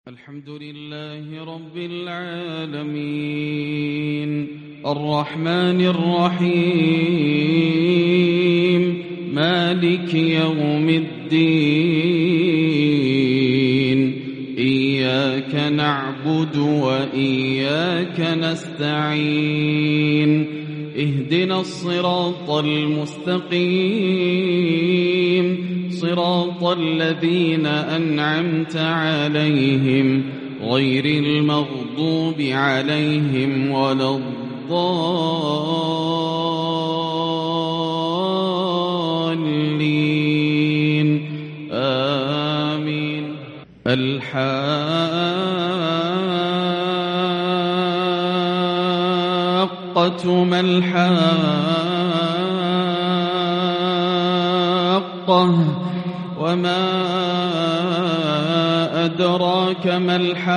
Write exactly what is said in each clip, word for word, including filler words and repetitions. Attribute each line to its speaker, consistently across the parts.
Speaker 1: الحمد لله رب العالمين الرحمن الرحيم مالك يوم الدين إياك نعبد وإياك نستعين اهدنا الصراط المستقيم صراط الذين أنعمت عليهم غير المغضوب عليهم ولا الضالين آمين. الحاقة ما الحاقة وما أدراك ما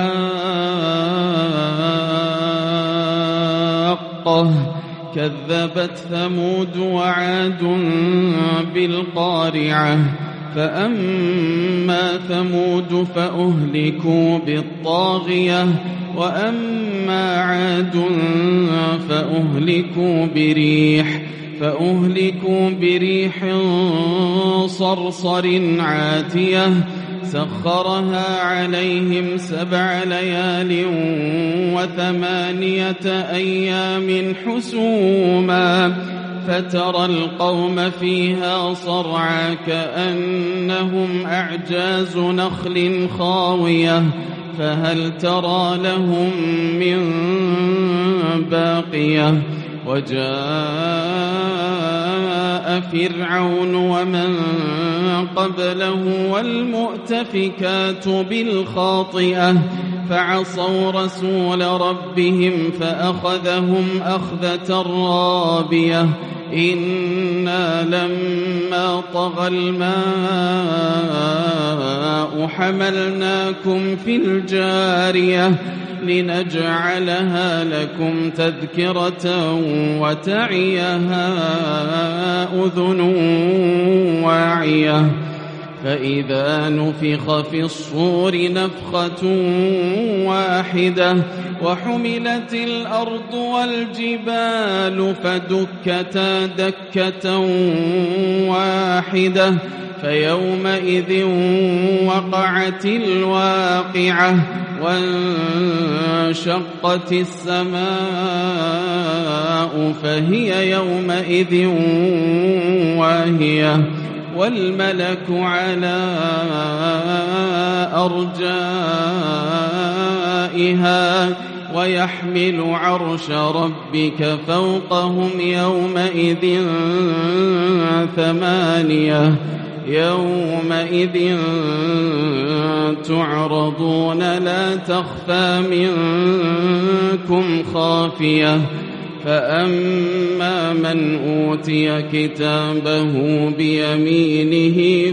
Speaker 1: الحاقة كذبت ثمود وعاد بالقارعة فأما ثمود فأهلكوا بالطاغية وأما عاد فأهلكوا بريح فأهلكوا بريح صرصر عاتية سخرها عليهم سبع ليال وثمانية أيام حسوما فترى القوم فيها صرعى كأنهم أعجاز نخل خاوية فهل ترى لهم من باقية. وجاء فرعون ومن قبله والمؤتفكات بالخاطئة فعصوا رسول ربهم فأخذهم أخذة رابية إنا لما طغى الماء حملناكم في الجارية لنجعلها لكم تذكرة وتعيها أذن واعية فإذا نفخ في الصور نفخة واحدة وحملت الأرض والجبال فدكتا دكة واحدة فيومئذ وقعت الواقعة وانشقت السماء فهي يومئذ واهية والملك على أرجائها ويحمل عرش ربك فوقهم يومئذ ثمانية يومئذ تعرضون لا تخفى منكم خافية فأما من أوتي كتابه بيمينه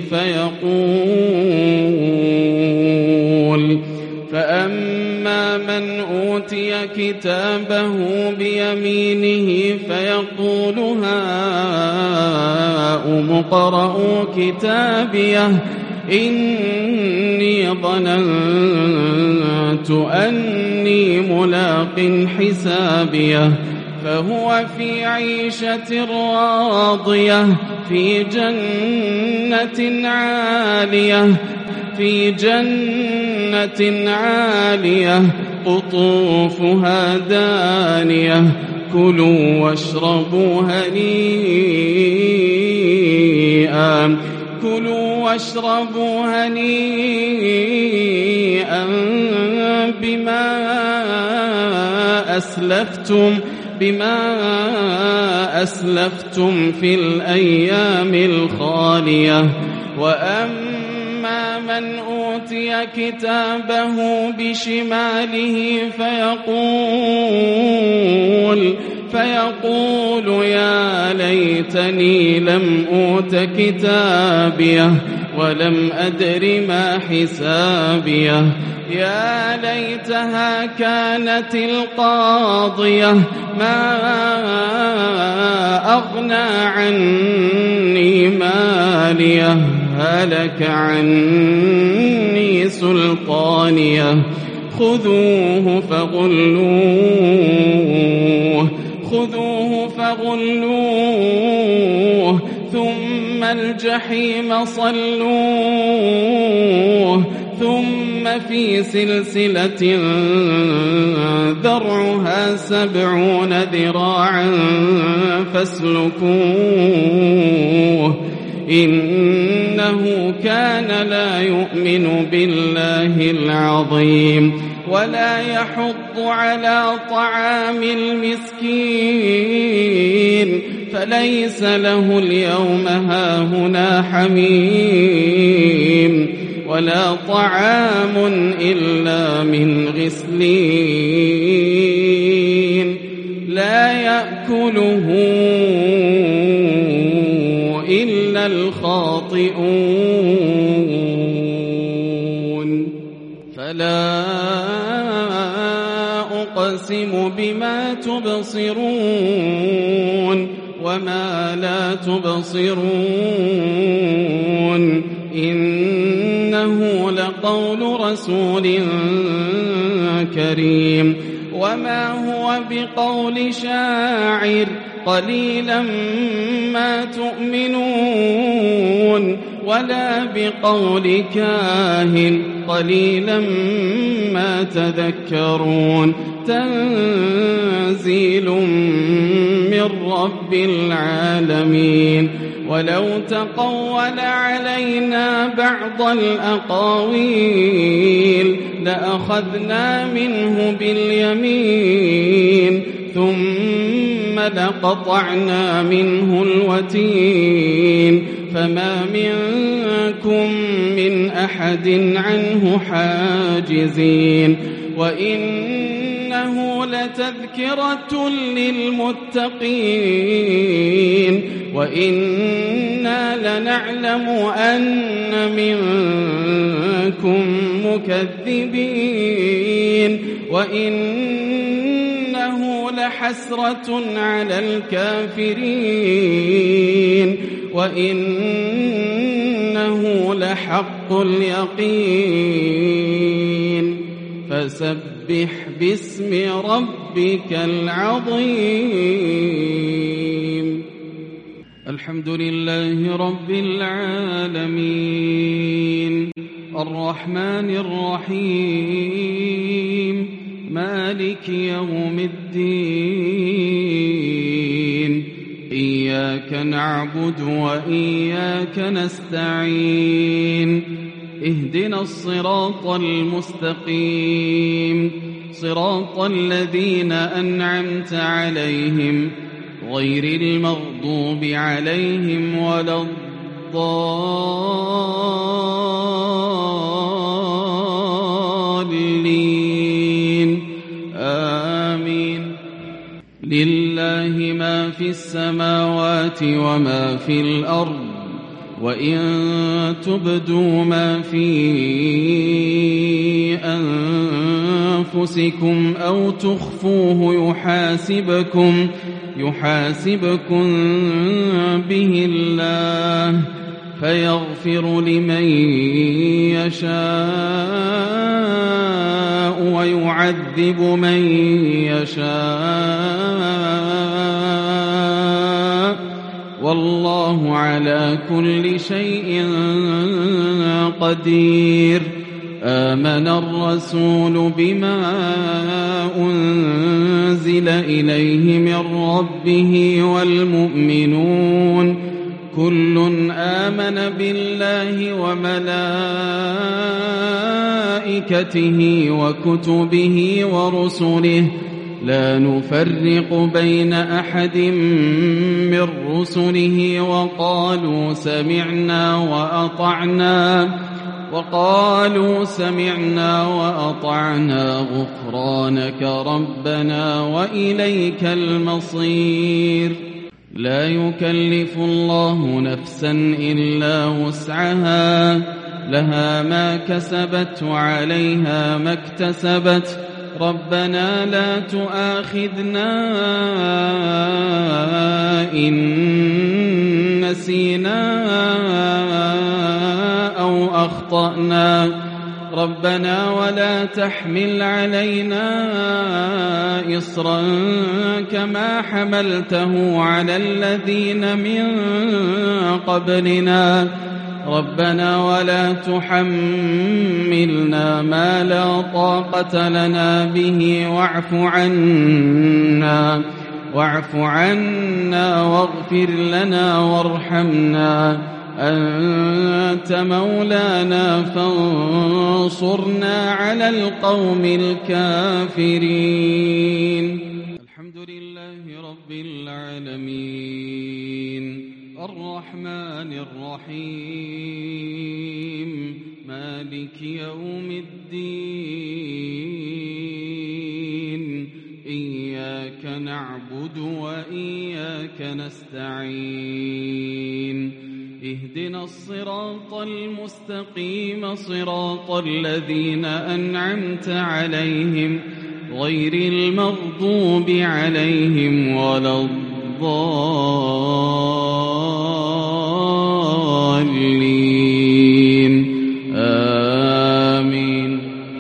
Speaker 1: فيقول فأما من أوتي كتابه بيمينه فيقول هاؤم اقرءوا كتابيه إني ظننت أني ملاق حسابيه فهو في عيشة راضية في جنة عالية في جنة عالية قطوفها دانية كلوا واشربوا هنيئا كلوا واشربوا هنيئا بما أسلفتم بما أسلفتم في الأيام الخالية. وأما من أوتي كتابه بشماله فيقول فيقول يا ليتني لم أوت كتابيه ولم أدر ما حسابيه يا ليتها كانت القاضية ما أغنى عني ماليه هلك عني سلطانية خذوه فغلوه خذوه فغلوه ثم الجحيم صلوه ثم في سلسلة ذرعها سبعون ذراعا فاسلكوه إنه كان لا يؤمن بالله العظيم ولا يحض على طعام المسكين فليس له اليوم هاهنا حميم ولا طعام إلا من غسلين لا يأكله إلا الخاطئون فلا أقسم بما تبصرون وما لا تبصرون إنه لقول رسول كريم وما هو بقول شاعر قليلا ما تؤمنون ولا بقول كاهن قليلا ما تذكرون تنزيل من رب العالمين ولو تقول علينا بعض الأقاويل لأخذنا منه باليمين ثم لقطعنا منه الوتين فما منكم من أحد عنه حاجزين وإنه لتذكرة للمتقين وإنا لنعلم أن منكم مكذبين وإنه لحسرة على الكافرين وإنه لحق اليقين فسبح باسم ربك العظيم الحمد لله رب العالمين الرحمن الرحيم مالك يوم الدين إياك نعبد وإياك نستعين اهدنا الصراط المستقيم صراط الذين أنعمت عليهم غير المغضوب عليهم ولا الضالين آمين لله ما في السماوات وما في الأرض وإن تبدوا ما في أنفسكم أو تخفوه يحاسبكم يحاسبكم به الله فيغفر لمن يشاء ويعذب من يشاء والله على كل شيء قدير آمن الرسول بما أنزل إليه من ربه والمؤمنون كل آمن بالله وملائكته وكتبه ورسله لا نفرق بين أحد من رسله وقالوا سمعنا وأطعنا وقالوا سمعنا وأطعنا غفرانك ربنا وإليك المصير لا يكلف الله نفسا إلا وسعها لها ما كسبت وعليها ما اكتسبت ربنا لا تؤاخذنا إن نسينا أو أخطأنا ربنا ولا تحمل علينا إصرا كما حملته على الذين من قبلنا ربنا ولا تحملنا ما لا طاقة لنا به واعف عنا واعف عنا واغفر لنا وارحمنا أنت مولانا فانصرنا على القوم الكافرين. الحمد لله رب العالمين الرحمن الرحيم مالك يوم الدين إياك نعبد وإياك نستعين اهدنا الصراط المستقيم صراط الذين أنعمت عليهم غير المغضوب عليهم ولا الضالين آمين.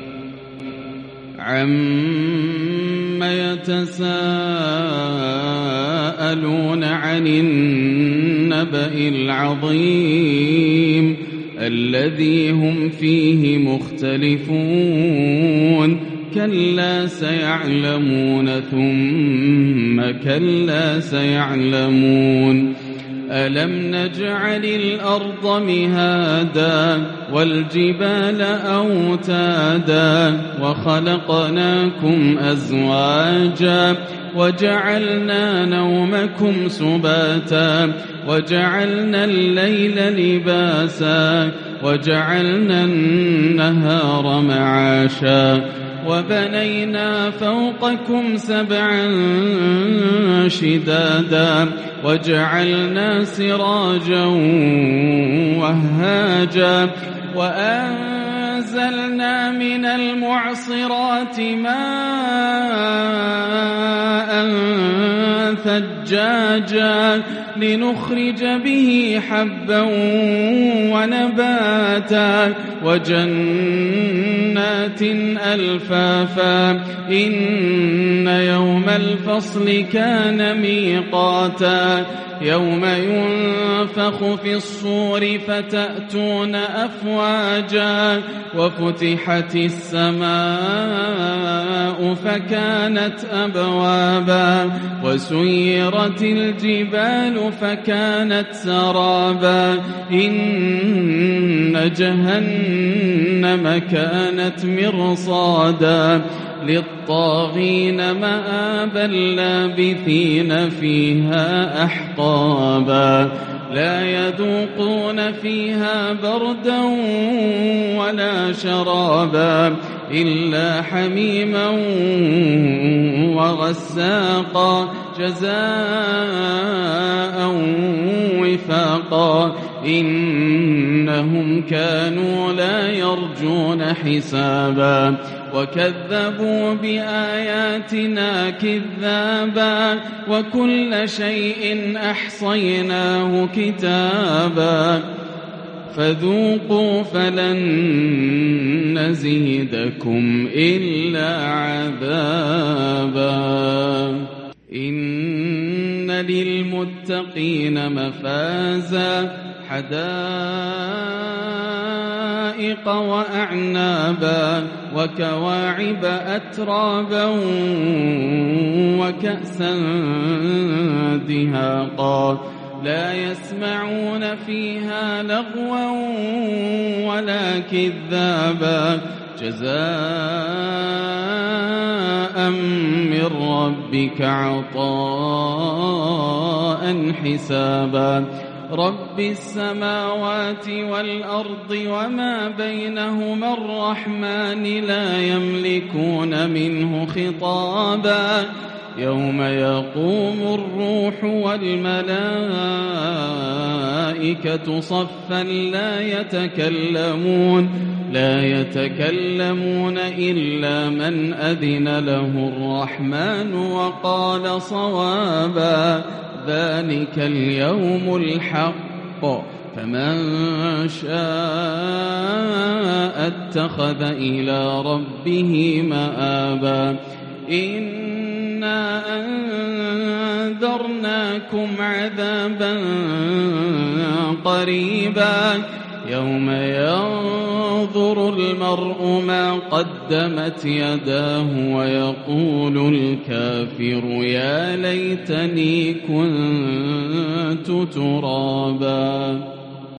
Speaker 1: عم يتساءلون عن النبأ العظيم الذي هم فيه مختلفون كلا سيعلمون ثم كلا سيعلمون ألم نجعل الأرض مهادا والجبال أوتادا وخلقناكم أزواجا وجعلنا نومكم سباتا وجعلنا الليل لباسا وجعلنا النهار معاشا وبنينا فوقكم سبعا شدادا وجعلنا سراجا وهاجا وأنزلنا من المعصرات ماء ثجاجا لنخرج به حبا ونباتا وجنات ألفافا إن يوم الفصل كان ميقاتا يوم ينفخ في الصور فتأتون أفواجا وفتحت السماء فكانت أبوابا وسيرت الجبال فكانت سرابا إن جهنم كانت مرصادا للطاغين مآبا لابثين فيها أحقابا لا يذوقون فيها بردا ولا شرابا إلا حميما وغساقا جزاء وفاقا إنهم كانوا لا يرجون حسابا وكذبوا بآياتنا كذابا وكل شيء أحصيناه كتابا فذوقوا فلن نزيدكم إلا عذابا إن للمتقين مفازا حدائق وأعنابا وكواعب أترابا وكأسا دهاقا لا يسمعون فيها لغوا ولا كذابا جزاء من ربك عطاء حسابا رب السماوات والأرض وما بينهما الرحمن لا يملكون منه خطابا يوم يقوم الروح والملائكة صفا لا يتكلمون لا يتكلمون إلا من أذن له الرحمن وقال صوابا ذلك اليوم الحق فمن شاء اتخذ إلى ربه مآبا إنا أنذرناكم عذابا قريبا يوم ينظر المرء ما قدمت يداه ويقول الكافر يا ليتني كنت ترابا.